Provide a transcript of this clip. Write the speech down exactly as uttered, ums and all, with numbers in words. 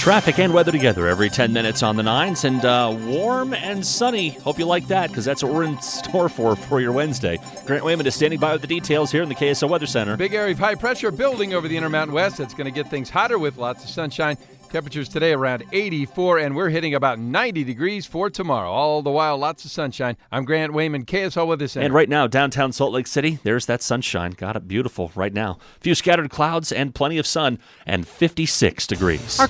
Traffic and weather together every ten minutes on the nines, and uh, warm and sunny. Hope you like that, because that's what we're in store for for your Wednesday. Grant Wayman is standing by with the details here in the K S L Weather Center. Big area of high pressure building over the Intermountain West. That's going to get things hotter with lots of sunshine. Temperatures today around eighty-four, and we're hitting about ninety degrees for tomorrow. All the while, lots of sunshine. I'm Grant Wayman, K S L Weather Center. And right now, downtown Salt Lake City, there's that sunshine. Got it beautiful right now. A few scattered clouds and plenty of sun, and fifty-six degrees. Our